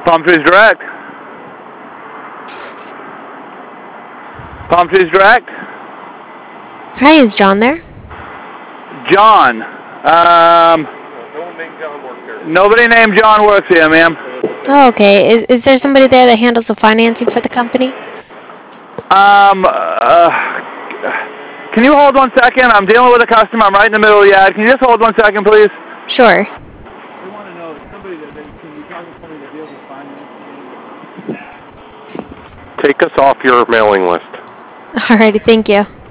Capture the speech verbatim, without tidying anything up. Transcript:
Palm Trees Direct. Palm Trees Direct. Hi, is John there? John. Um, No one named John works here. nobody named John works here, ma'am. Oh, okay. Is, is there somebody there that handles the financing for the company? Um, uh, can you hold one second? I'm dealing with a customer. I'm right in the middle of the ad. Can you just hold one second, please? Sure. We want to know somebody that they, can you talk to somebody that deals with financing? Take us off your mailing list. Alrighty, thank you.